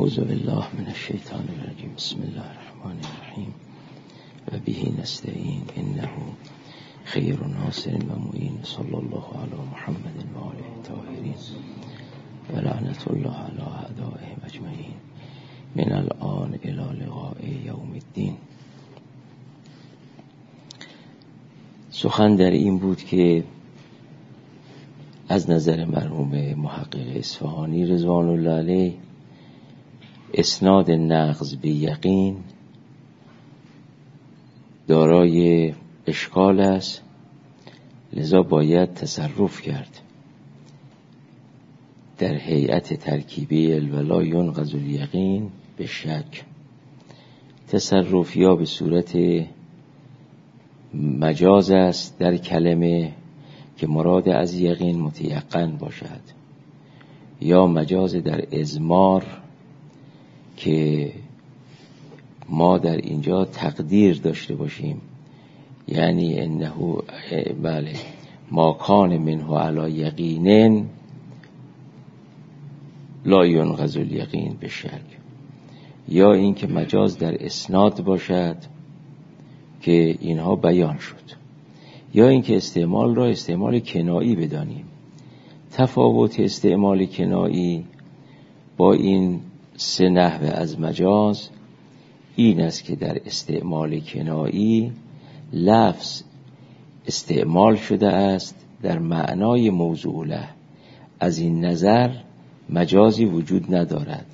اعوذ بالله من الشیطان الرجیم. بسم الله الرحمن الرحیم و به نستعین انه خیر ناصر و معین. صلی الله علی محمد و آله الطاهرین و لعنت الله علی اعدائهم اجمعین من الان الی لقاء یوم الدین. سخن در این بود که از نظر مرحوم محقق اصفهانی رضوان الله علیه اسناد نقض به یقین دارای اشکال است، لذا باید تصرف کرد در هیئت ترکیبی الولا ینقض الیقین به شک. تصرف یا به صورت مجاز است در کلمه که مراد از یقین متیقن باشد، یا مجاز در اضمار که ما در اینجا تقدیر داشته باشیم، یعنی انه بله ما کان منه علی یقین لا ینقض الیقین به شک، یا اینکه مجاز در اسناد باشد که اینها بیان شد، یا اینکه استعمال را استعمال کنایی بدانیم. تفاوت استعمال کنایی با این سه نحوه از مجاز این است که در استعمال کنایی لفظ استعمال شده است در معنای موضوع له، از این نظر مجازی وجود ندارد.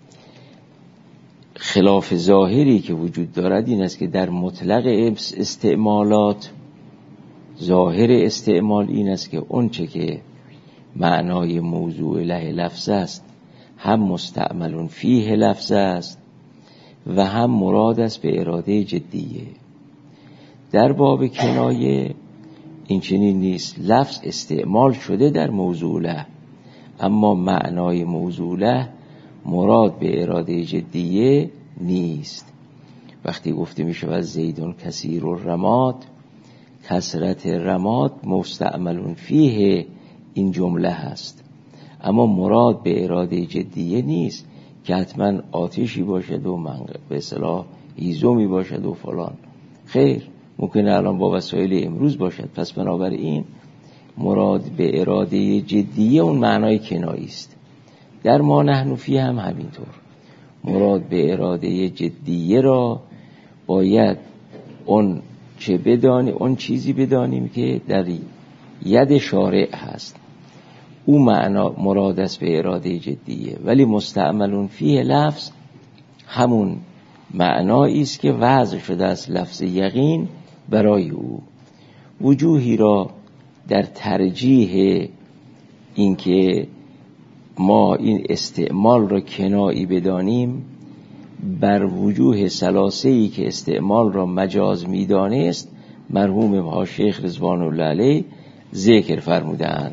خلاف ظاهری که وجود دارد این است که در مطلق استعمالات ظاهر استعمال این است که اون چه که معنای موضوع له لفظ است هم مستعمل فیه لفظ است و هم مراد است به اراده جدیه. در باب کنایه این چنین نیست، لفظ استعمال شده در موضوع له اما معنای موضوع له مراد به اراده جدیه نیست. وقتی گفته می شود زیدون کثیر الرماد، کثرت رماد مستعمل فیه این جمله هست، اما مراد به اراده جدیه نیست که حتما آتشی باشد و به اصطلاح هیزومی باشد و فلان. خیر، ممکنه الان با وسایل امروز باشد. پس بنابراین مراد به اراده جدیه اون معنای کنایی است. در ما نحن فی هم همینطور، مراد به اراده جدیه را باید اون چه بدانی، اون چیزی بدانیم که در ید شارع هست، او معنا مراد است به اراده جدیه، ولی مستعمل فیه لفظ همون معنایی است که وضع شده است لفظ یقین برای او. وجوهی را در ترجیح اینکه ما این استعمال را کنایی بدانیم بر وجوه ثلاثه‌ای که استعمال را مجاز می‌دانست مرحوم شیخ رضوان الله علیه ذکر فرمودند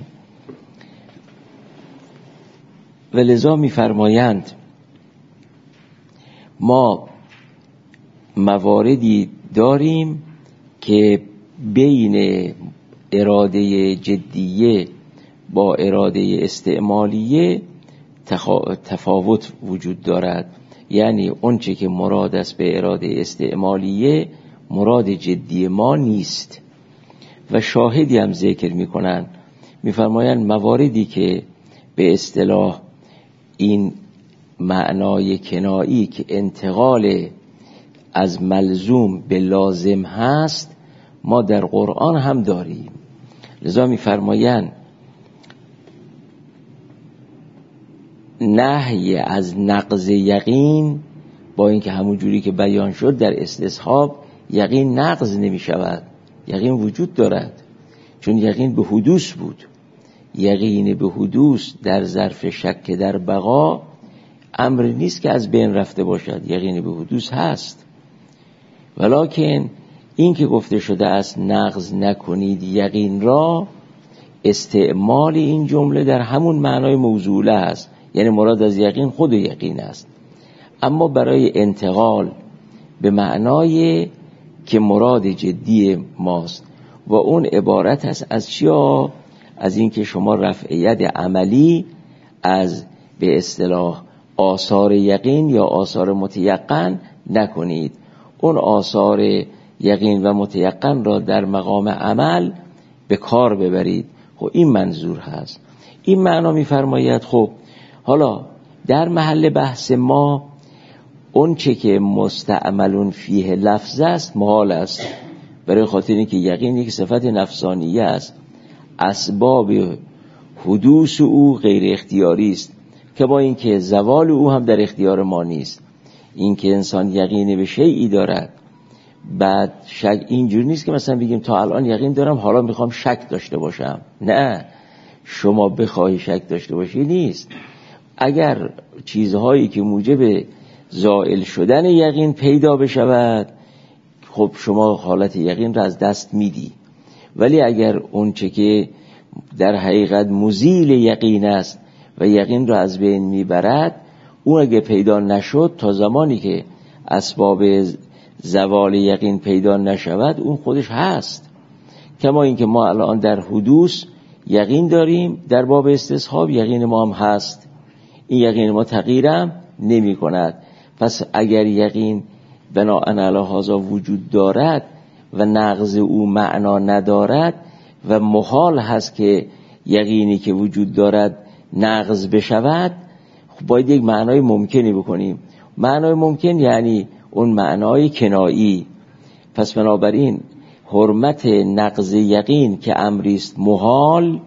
و لذا می‌فرمایند ما مواردی داریم که بین اراده جدیه با اراده استعمالیه تفاوت وجود دارد، یعنی اون چه که مراد است به اراده استعمالیه مراد جدی ما نیست. و شاهدی هم ذکر میکنن، میفرمایند مواردی که به اصطلاح این معنای کنایی که انتقال از ملزوم به لازم هست ما در قرآن هم داریم. لذا میفرمایند نهی از نقض یقین با اینکه همون جوری که بیان شد در استصحاب یقین نقض نمی شود، یقین وجود دارد، چون یقین به حدوث بود. یقین به حدوث در ظرف شک در بقا امر نیست که از بین رفته باشد، یقین به حدوث هست. ولکن این که گفته شده است نقض نکنید یقین را، استعمال این جمله در همون معنای موضوعه است، یعنی مراد از یقین خود یقین است، اما برای انتقال به معنای که مراد جدی ماست و اون عبارت است از چیا؟ از این که شما رفع ید عملی از به اصطلاح آثار یقین یا آثار متیقن نکنید. اون آثار یقین و متیقن را در مقام عمل به کار ببرید. خب این منظور هست. این معنا می‌فرماید خب حالا در محل بحث ما اون چه که مستعملون فیه لفظ است محال است، برای خاطر اینکه یقین یک صفت نفسانیه است. اسباب حدوث او غیر اختیاری است، که با اینکه زوال او هم در اختیار ما نیست. اینکه انسان یقین به شیئی دارد بعد شک، اینجور نیست که مثلا بگیم تا الان یقین دارم حالا میخوام شک داشته باشم. نه، شما بخواهی شک داشته باشی نیست. اگر چیزهایی که موجب زائل شدن یقین پیدا بشود، خب شما حالت یقین را از دست میدی. ولی اگر اون چه که در حقیقت مزیل یقین است و یقین را از بین میبرد، اون اگه پیدا نشد تا زمانی که اسباب زوال یقین پیدا نشود اون خودش هست. کما اینکه ما الان در حدوث یقین داریم، در باب استصحاب یقین ما هم هست. این یقین ما تغییرم نمی کند. پس اگر یقین بناءً علی هذا وجود دارد و نقض او معنا ندارد و محال هست که یقینی که وجود دارد نقض بشود، خب باید یک معنای ممکنی بکنیم. معنای ممکن یعنی اون معنای کنایی. پس بنابراین حرمت نقض یقین که امری است محال،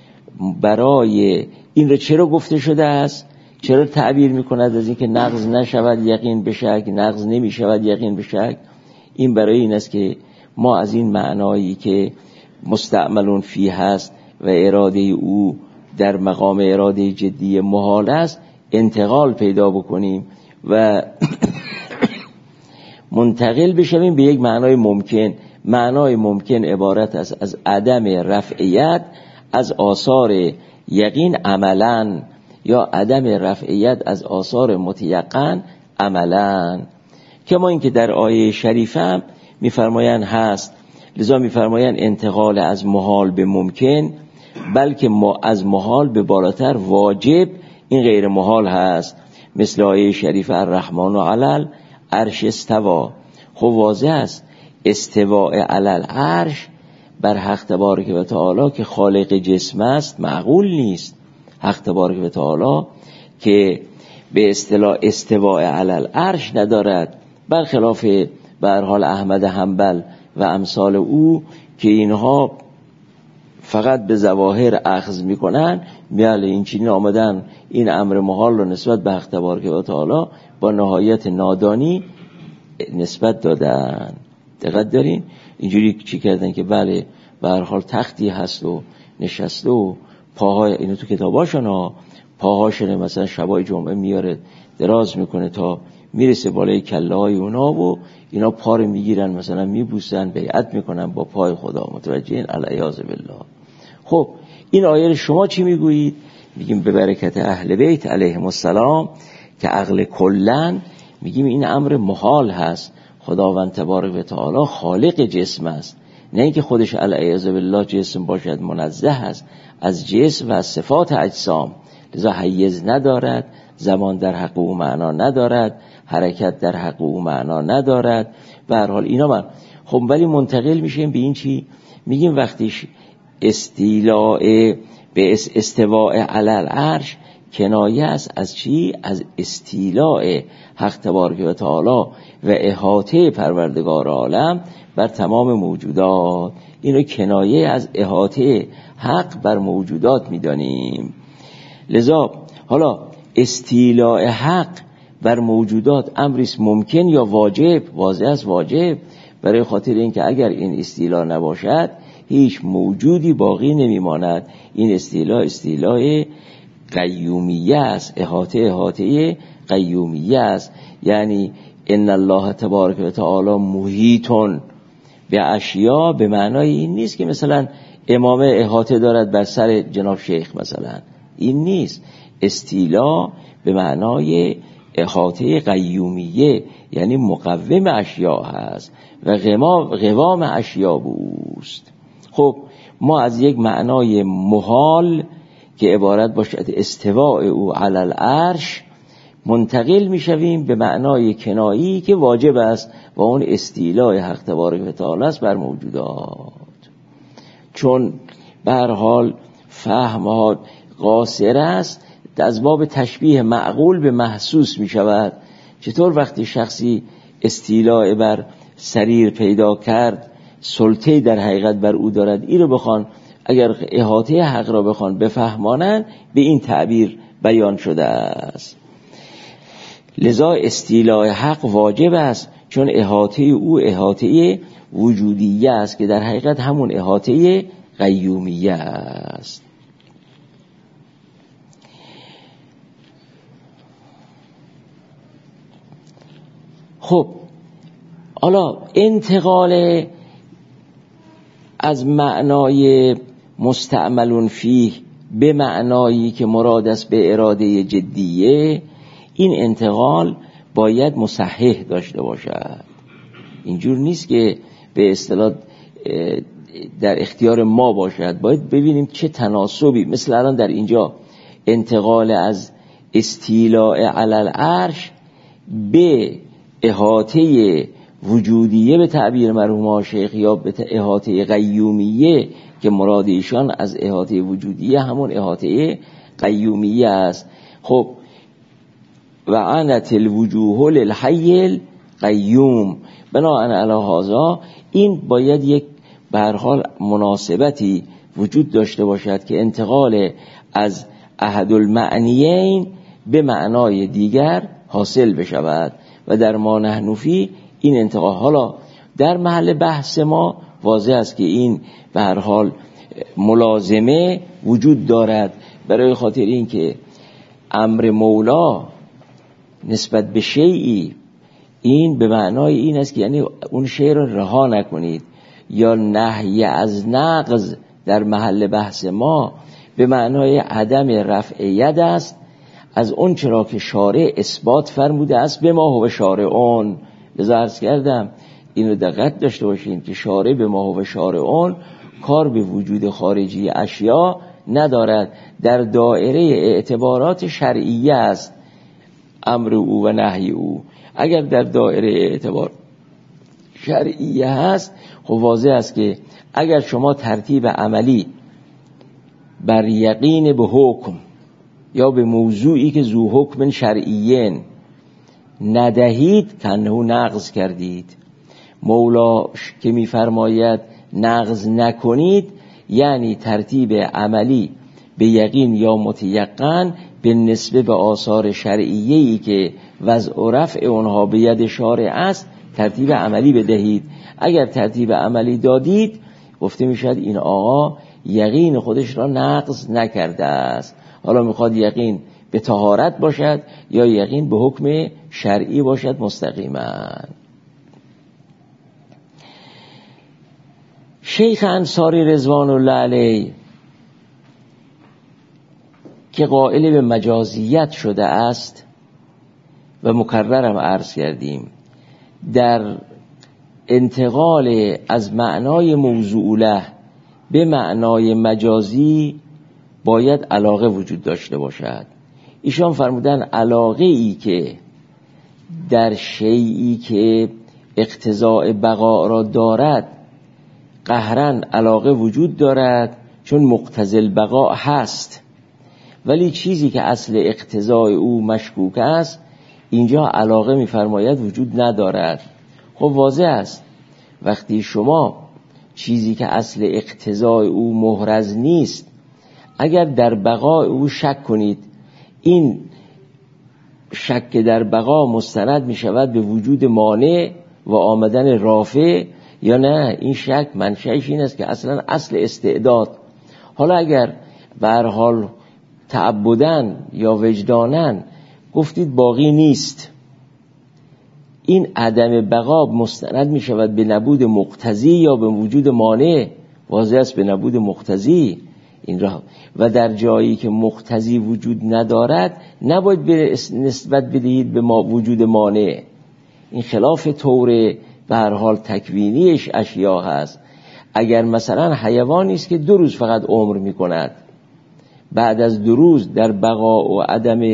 برای این را چرا گفته شده است؟ چرا تعبیر میکند از اینکه نقض نشود یقین به شک، نقض نمی شود یقین به شک؟ این برای این است که ما از این معنایی که مستعملون فی هست و اراده او در مقام اراده جدی محال است انتقال پیدا بکنیم و منتقل بشویم به یک معنای ممکن. معنای ممکن عبارت است از عدم رفعیت از آثار یقین عملاً، یا عدم رفعیت از آثار متیقن عملاً. کما اینکه در آیه شریفه هم میفرمایند هست، لذا میفرمایند انتقال از محال به ممکن، بلکه از محال به بالاتر واجب این غیر محال هست. مثل آیه شریفه الرحمن علی العرش استوا. خب واضح است استواء علی العرش بر حق تبارک و تعالی که خالق جسم است معقول نیست. حق تبارک و تعالی که به اصطلاح استواء علی العرش ندارد، برخلاف به هر حال احمد حنبل و امثال او که اینها فقط به ظواهر اخذ میکنن، میاله این چنین آمدن این امر محال رو نسبت به حق تبارک و تعالی با نهایت نادانی نسبت دادن. دقت دارین؟ اینجوری چی کردن که بله به هر حال تختی هست و نشسته و پاهای اینو تو کتاباشون ها، پاهاشونه مثلا شبای جمعه میاره دراز میکنه تا میرسه بالای کله های اونا و اینا پا رو میگیرن مثلا میبوسن بیعت میکنن با پای خدا. متوجه این العیاذ بالله. خب این آیه شما چی میگویید؟ میگیم به برکت اهل بیت علیهم السلام که عقل کلن میگیم این امر محال هست. خداوند تبارک و تعالی خالق جسم است، نه اینکه خودش العیاذ بالله جسم باشد، منزه است از جسم و از صفات اجسام، لذا حیز ندارد، زمان در حق او معنا ندارد، حرکت در حق او معنا ندارد. به هر حال اینا من خب ولی منتقل میشیم به این چی؟ میگیم وقتیش استیلاء به استواء علی العرش کنایه است از چی؟ از استیلاء حق تبارک و تعالی و احاطه پروردگار عالم بر تمام موجودات. اینو کنایه از احاطه حق بر موجودات میدانیم. لذا حالا استیلاء حق بر موجودات امریست ممکن یا واجب؟ واضح است واجب، برای خاطر اینکه اگر این استیلاء نباشد هیچ موجودی باقی نمیماند. این استیلاء قیومیه است، احاطه قیومیه است. یعنی ان الله تبارک و تعالی محیطون به اشیا، به معنای این نیست که مثلا امامه احاطه دارد بر سر جناب شیخ مثلا، این نیست. استیلا به معنای احاطه قیومیه، یعنی مقوم اشیا هست و قوام اشیا بوست. خب ما از یک معنای محال که عبارت باشد استواء او علی العرش منتقل میشویم به معنای کنایی که واجب است و اون استیلاء حق تبارک و تعالی است بر موجودات. چون به هر حال فهم ها قاصر است، از باب تشبیه معقول به محسوس می شود. چطور وقتی شخصی استیلاء بر سریر پیدا کرد، سلطه در حقیقت بر او دارد، این رو بخوان اگر احاطه حق را بخوان بفهمانند، به این تعبیر بیان شده است. لذا استیلاء حق واجب است، چون احاطه او احاطه وجودیه است که در حقیقت همون احاطه قیومیه است. خب حالا انتقال از معنای مستعملون فیه به معنایی که مراد است به اراده جدیه، این انتقال باید مصحح داشته باشد. اینجور نیست که به اصطلاح در اختیار ما باشد، باید ببینیم چه تناسبی. مثل الان در اینجا انتقال از استیلاء علی العرش به احاطه وجودیه به تعبیر مرحوم شیخ یا به احاطه قیومیه که مراد ایشان از احاطه وجودیه همون احاطه قیومیه است. خب و عنت الوجوه للحی القیوم، بناء علی هذا این باید یک به هر حال مناسبتی وجود داشته باشد که انتقال از احد المعنیین به معنای دیگر حاصل بشود و در ما نحن فی این انتقال. حالا در محل بحث ما واضح است که این به هر حال ملازمه وجود دارد، برای خاطر این که امر مولا نسبت به شیئی این به معنای این است که یعنی اون شیء را رها نکنید، یا نهی از نقض در محل بحث ما به معنای عدم رفع ید است از اون چرا که شارع اثبات فرموده است به ما هو شارعون. لذا عرض کردم اینو دقت داشته باشین که شارع به ما هو شارعون کار به وجود خارجی اشیا ندارد، در دایره اعتبارات شرعیه است امر او و نهی او. اگر در دایره اعتبار شرعیه هست، خب واضح است که اگر شما ترتیب عملی بر یقین به حکم یا به موضوعی که ذو حکم شرعیین ندهید کنه نقض کردید. مولا که میفرماید نقض نکنید یعنی ترتیب عملی به یقین یا متیقن به نسبه به آثار شرعیه‌ای که وضع و رفع اونها به ید شارع است ترتیب عملی بدهید. اگر ترتیب عملی دادید گفته میشد این آقا یقین خودش را نقض نکرده است. حالا میخواد یقین به طهارت باشد یا یقین به حکم شرعی باشد مستقیما. شیخ انصاری رضوان الله علیه که قائل به مجازیت شده است و مکررم عرض کردیم، در انتقال از معنای موضوع له به معنای مجازی باید علاقه وجود داشته باشد. ایشان فرمودن علاقه ای که در شیئی که اقتضاء بقا را دارد قهرن علاقه وجود دارد چون مقتضی البقاء هست، ولی چیزی که اصل اقتضای او مشکوک است اینجا علاقه می‌فرماید وجود ندارد. خب واضح است وقتی شما چیزی که اصل اقتضای او محرز نیست اگر در بقای او شک کنید، این شک در بقا مستند می شود به وجود مانع و آمدن رافع، یا نه این شک منشأش این است که اصلا اصل استعداد. حالا اگر به هر حال تعبداً یا وجداناً گفتید باقی نیست، این عدم بقا مستند می شود به نبود مقتضی یا به وجود مانع. واضح است به نبود مقتضی این را، و در جایی که مقتضی وجود ندارد نباید نسبت بدهید به وجود مانع. این خلاف طور به هر حال تکوینیش اشیا هست. اگر مثلا حیوانی است که 2 روز فقط عمر می کند، بعد از 2 روز در بقا و عدم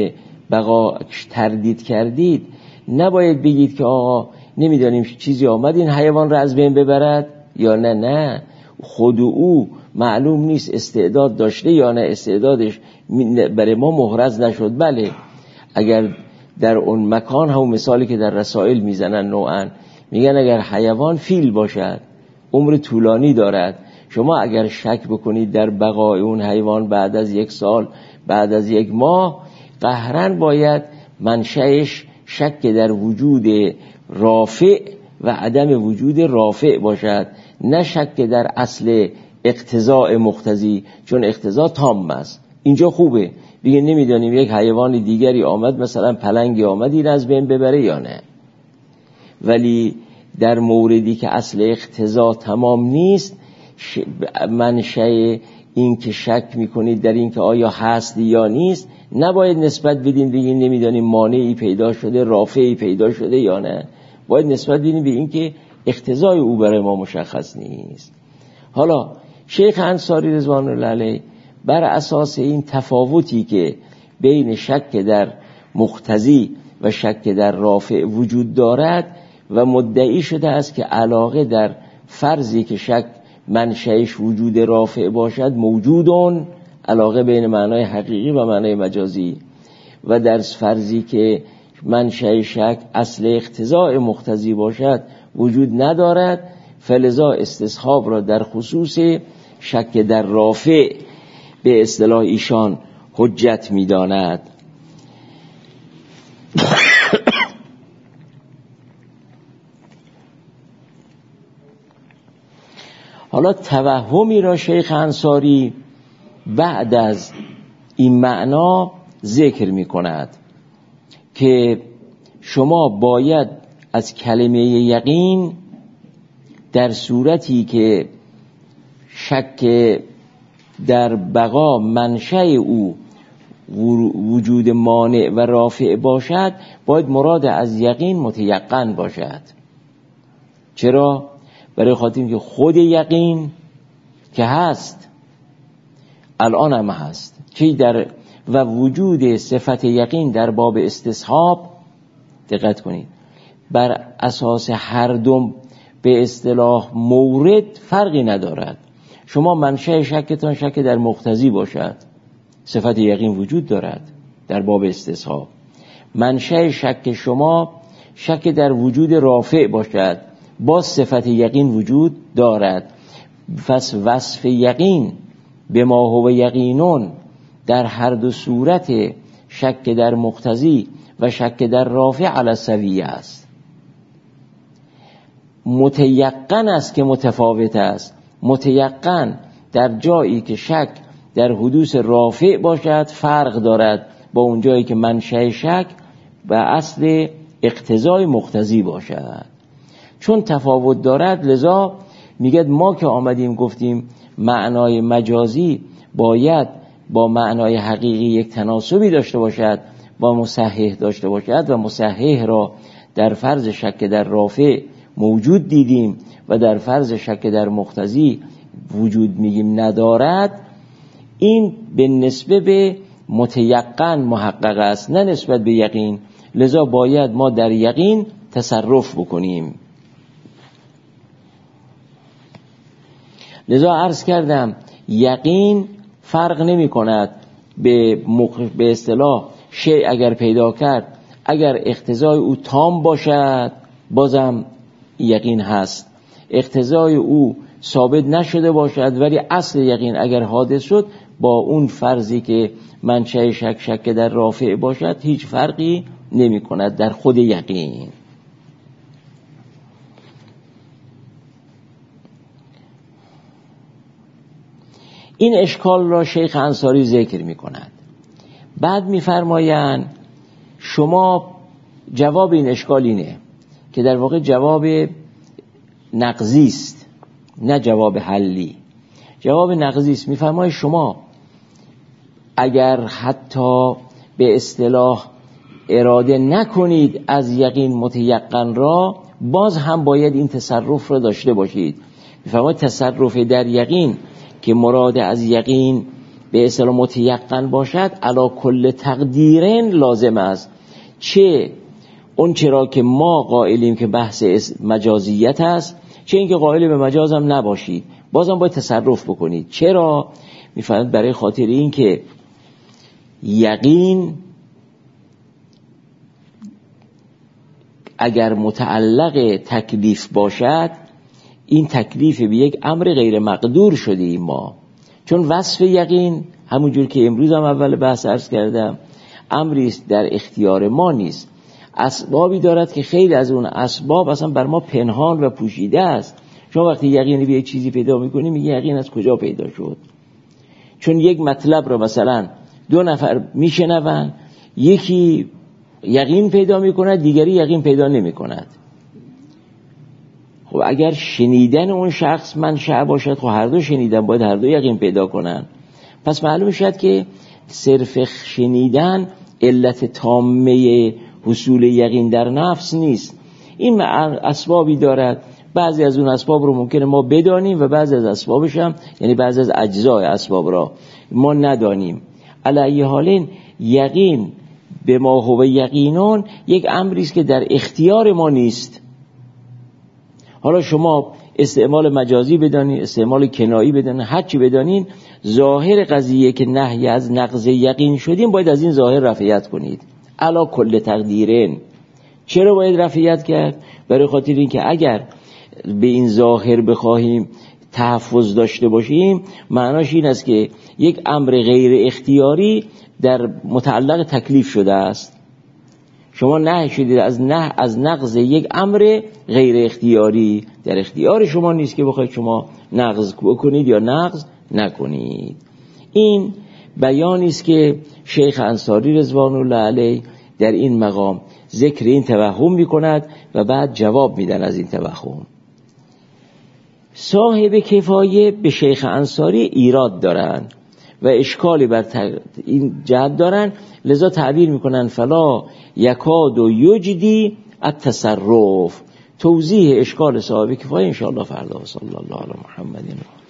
بقا تردید کردید، نباید بگید که آقا نمیدانیم چیزی آمد این حیوان را از بین ببرد یا نه خود او معلوم نیست استعداد داشته یا نه، استعدادش برای ما محرز نشد. بله اگر در اون مکان، هم مثالی که در رسائل میزنن نوعا میگن اگر حیوان فیل باشد عمر طولانی دارد، شما اگر شک بکنید در بقای اون حیوان بعد از 1 سال، بعد از 1 ماه، قهرن باید منشأش شک در وجود رافع و عدم وجود رافع باشد، نه شک در اصل اقتضاء مقتضی، چون اقتضا تام است. اینجا خوبه دیگه نمیدانیم یک حیوان دیگری آمد، مثلا پلنگی آمد این از بین ببره یا نه. ولی در موردی که اصل اقتضا تمام نیست، منشأ این که شک میکنید در این که آیا هست یا نیست، نباید نسبت بدین بگین نمیدانیم مانعی پیدا شده، رافعی پیدا شده یا نه، باید نسبت بدین به این که اقتضای او برای ما مشخص نیست. حالا شیخ انصاری رضوان الله علیه بر اساس این تفاوتی که بین شک در مقتضی و شک در رافع وجود دارد و مدعی شده است که علاقه در فرضی که شک منشأش وجود رافع باشد موجودون، علاقه بین معنای حقیقی و معنای مجازی، و در فرضی که منشأ شک اصل اقتضاء مقتضی باشد وجود ندارد، فلذا استصحاب را در خصوص شک در رافع به اصطلاح ایشان حجت می‌داند. حالا توهمی را شیخ انصاری بعد از این معنا ذکر می کند که شما باید از کلمه یقین در صورتی که شک در بقا منشأ او وجود مانع و رافع باشد، باید مراد از یقین متیقن باشد. چرا؟ برای خاطر اینکه خود یقین که هست، الان هم هست، که در و وجود صفت یقین در باب استصحاب، دقت کنید، بر اساس هر دو به اصطلاح مورد فرقی ندارد. شما منشأ شکتان شک در مقتضی باشد، صفت یقین وجود دارد در باب استصحاب. منشأ شک شما شک در وجود رافع باشد، باز صفت یقین وجود دارد. پس وصف یقین به ما هو یقینون در هر دو صورت شک در مقتضی و شک در رافع علی السویه است. متیقن است که متفاوت است. متیقن در جایی که شک در حدوث رافع باشد فرق دارد با اون جایی که منشأ شک و اصل اقتضای مقتضی باشد. چون تفاوت دارد لذا میگه ما که آمدیم گفتیم معنای مجازی باید با معنای حقیقی یک تناسبی داشته باشد، با مصحح داشته باشد، و مصحح را در فرض شک در رافع موجود دیدیم و در فرض شک در مقتضی وجود میگیم ندارد. این به نسبه به متیقن محقق است، نه نسبت به یقین. لذا باید ما در یقین تصرف بکنیم. لذا عرض کردم یقین فرق نمی کند به اصطلاح شیء اگر پیدا کرد، اگر اقتضای او تام باشد بازم یقین هست، اقتضای او ثابت نشده باشد ولی اصل یقین اگر حادث شد، با اون فرضی که منشأ شک در رافع باشد هیچ فرقی نمی کند در خود یقین. این اشکال را شیخ انصاری ذکر می کند. بعد می فرمایند شما جواب این اشکال اینه که در واقع جواب نقضی است، نه جواب حلی. جواب نقضی است. می فرماید شما اگر حتی به اصطلاح اراده نکنید از یقین متیقن را، باز هم باید این تصرف را داشته باشید. می فرماید تصرف در یقین که مراد از یقین به اصطلاح متیقن باشد علی کل تقدیرن لازم است، چه اون چرا که ما قائلیم که بحث مجازیت است، چه اینکه قائل به مجاز هم نباشید، بازم باید تصرف بکنید. چرا؟ میفهمید برای خاطر این که یقین اگر متعلق تکلیف باشد، این تکلیف به یک امر غیر مقدور شدیم ما، چون وصف یقین همونجور که امروز هم اول بحث عرض کردم امری است در اختیار ما نیست، اسبابی دارد که خیلی از اون اسباب اصلا بر ما پنهان و پوشیده است. شما وقتی یقینی به یک چیزی پیدا میکنی میگی یقین از کجا پیدا شد؟ چون یک مطلب رو مثلا 2 نفر میشنون، یکی یقین پیدا میکند دیگری یقین پیدا نمیکند. خب اگر شنیدن اون شخص منشأ باشد، خب هر دو شنیدن، باید هر دو یقین پیدا کنن. پس معلوم شد که صرف شنیدن علت تامه حصول یقین در نفس نیست. این اسبابی دارد، بعضی از اون اسباب رو ممکنه ما بدانیم و بعضی از اسبابش هم، یعنی بعضی از اجزای اسباب را ما ندانیم. علی حالین یقین به ما هو یقینون یک امری است که در اختیار ما نیست. حالا شما استعمال مجازی بدانید، استعمال کنایی بدانید، هر چی بدانید، ظاهر قضیه که نهی از نقض یقین شدیم باید از این ظاهر رفعیت کنید علا کل تقدیرن. چرا باید رفعیت کرد؟ برای خاطر این که اگر به این ظاهر بخواهیم تحفظ داشته باشیم، معناش این است که یک امر غیر اختیاری در متعلق تکلیف شده است. شما نهی شدید از نقض یک امر غیر اختیاری، در اختیار شما نیست که بخواید شما نقض بکنید یا نقض نکنید. این بیانی است که شیخ انصاری رضوان الله علیه در این مقام ذکر این توهم میکند و بعد جواب میدن از این توهم. صاحب کفایه به شیخ انصاری ایراد دارن و اشکالی بر این جهت دارن، لذا تعبیر میکنن فلا یکاد و یجدی التصرف. توضیح اشکال صاحب کفایه انشاءالله فردا. صلی الله علی محمد.